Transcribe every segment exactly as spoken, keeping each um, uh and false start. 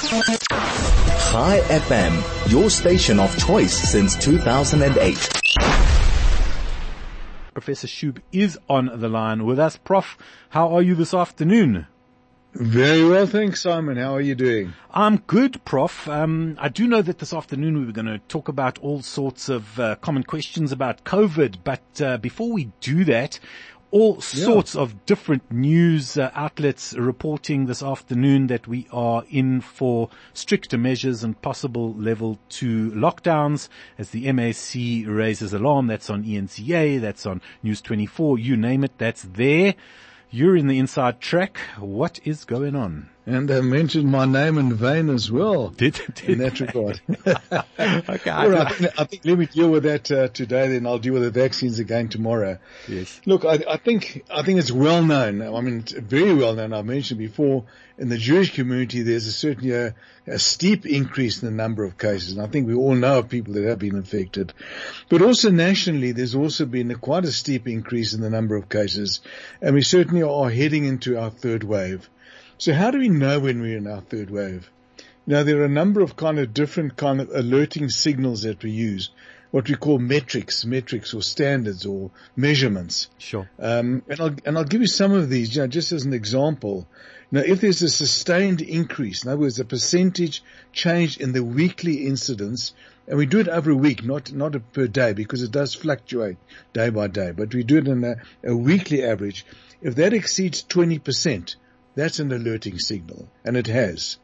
Chai F M, your station of choice since two thousand eight. Professor Shub is on the line with us. Prof, how are you this afternoon? Very well, thanks, Simon. How are you doing? I'm good, Prof. Um, I do know that this afternoon we were going to talk about all sorts of uh, common questions about COVID, but uh, before we do that, all sorts yeah. of different news uh, outlets reporting this afternoon that we are in for stricter measures and possible level two lockdowns as the M A C raises alarm. That's on E N C A, that's on News twenty-four, you name it, that's there. You're in the inside track. What is going on? And they mentioned my name in vain as well. Did, did in that regard. Okay. All right, I think, I think let me deal with that uh, today, then I'll deal with the vaccines again tomorrow. Yes. Look, I, I think I think it's well known. I mean, it's very well known. I've mentioned before, in the Jewish community, there's a certainly a, a steep increase in the number of cases. And I think we all know of people that have been infected. But also nationally, there's also been a, quite a steep increase in the number of cases. And we certainly are heading into our third wave. So how do we know when we're in our third wave? Now, there are a number of kind of different kind of alerting signals that we use, what we call metrics, metrics or standards or measurements. Sure. Um, and I'll, and I'll give you some of these, you know, just as an example. Now, if there's a sustained increase, in other words, a percentage change in the weekly incidence, and we do it over a week, not, not a per day, because it does fluctuate day by day, but we do it in a, a weekly average. If that exceeds twenty percent, that's an alerting signal, and it has.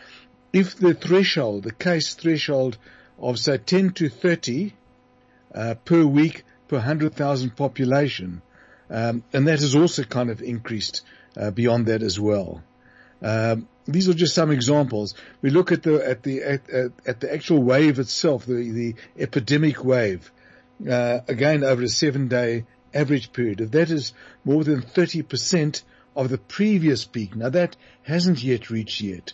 If the threshold, the case threshold of say ten to thirty uh, per week per one hundred thousand population, um, and that has also kind of increased uh, beyond that as well. Um, these are just some examples. We look at the at the at, at, at the actual wave itself, the the epidemic wave, uh, again over a seven-day average period. If that is more than thirty percent of the previous peak. Now that hasn't yet reached yet.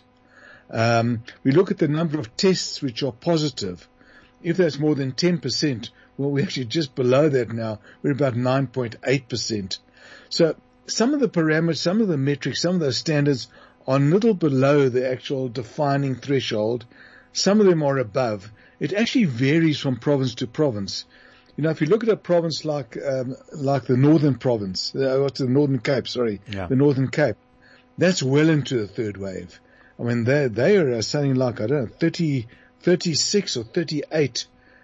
Um, we look at the number of tests which are positive. If that's more than ten percent, well, we're actually just below that now. We're about nine point eight percent. So some of the parameters, some of the metrics, some of those standards are a little below the actual defining threshold. Some of them are above. It actually varies from province to province. You know, if you look at a province like, um, like the Northern Province, uh, what's the Northern Cape, sorry, yeah. the Northern Cape, that's well into the third wave. I mean, they, they are something like, I don't know, thirty, thirty-six or thirty-eight,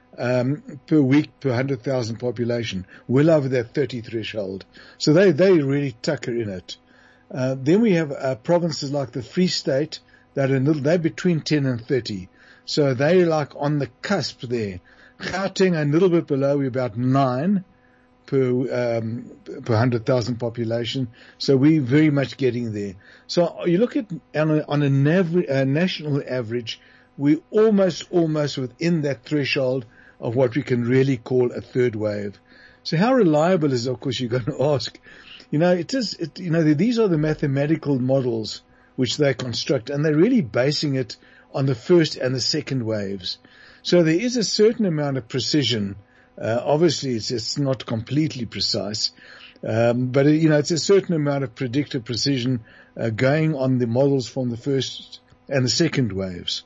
um, per week per one hundred thousand population, well over that thirty threshold. So they, they really tucker in it. Uh, then we have, uh, provinces like the Free State that are, they're between ten and thirty. So they're like on the cusp there. Gauteng a little bit below, we're about nine per, um, per one hundred thousand population. So we're very much getting there. So you look at, on a, on a, nav- a national average, we're almost, almost within that threshold of what we can really call a third wave. So how reliable is it, of course, you're going to ask. You know, it is, it, you know, these are the mathematical models which they construct, and they're really basing it on the first and the second waves. So there is a certain amount of precision. Uh, obviously, it's, it's not completely precise, um, but you know, it's a certain amount of predictive precision uh, going on the models from the first and the second waves.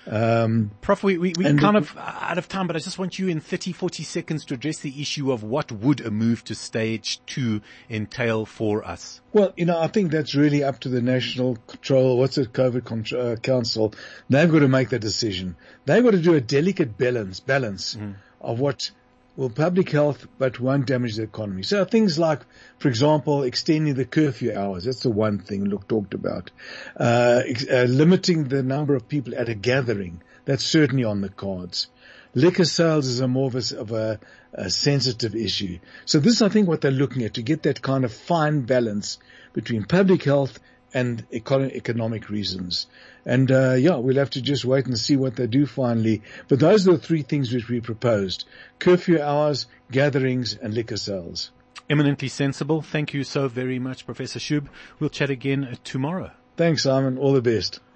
Um, Prof, we, we, we kind of out of time, but I just want you in thirty, forty seconds to address the issue of what would a move to stage two entail for us. Well, you know, I think that's really up to the National Control, what's it, COVID Control, uh, Council. They've got to make that decision. They've got to do a delicate balance, balance mm. of what will public health but won't damage the economy. So things like, for example, extending the curfew hours. That's the one thing Luke talked about. Uh, uh, limiting the number of people at a gathering. That's certainly on the cards. Liquor sales is a more of a, of a, a sensitive issue. So this is, I think, what they're looking at, to get that kind of fine balance between public health and econ- economic reasons. And, uh, yeah, we'll have to just wait and see what they do finally. But those are the three things which we proposed. Curfew hours, gatherings, and liquor sales. Eminently sensible. Thank you so very much, Professor Shub. We'll chat again tomorrow. Thanks, Simon. All the best.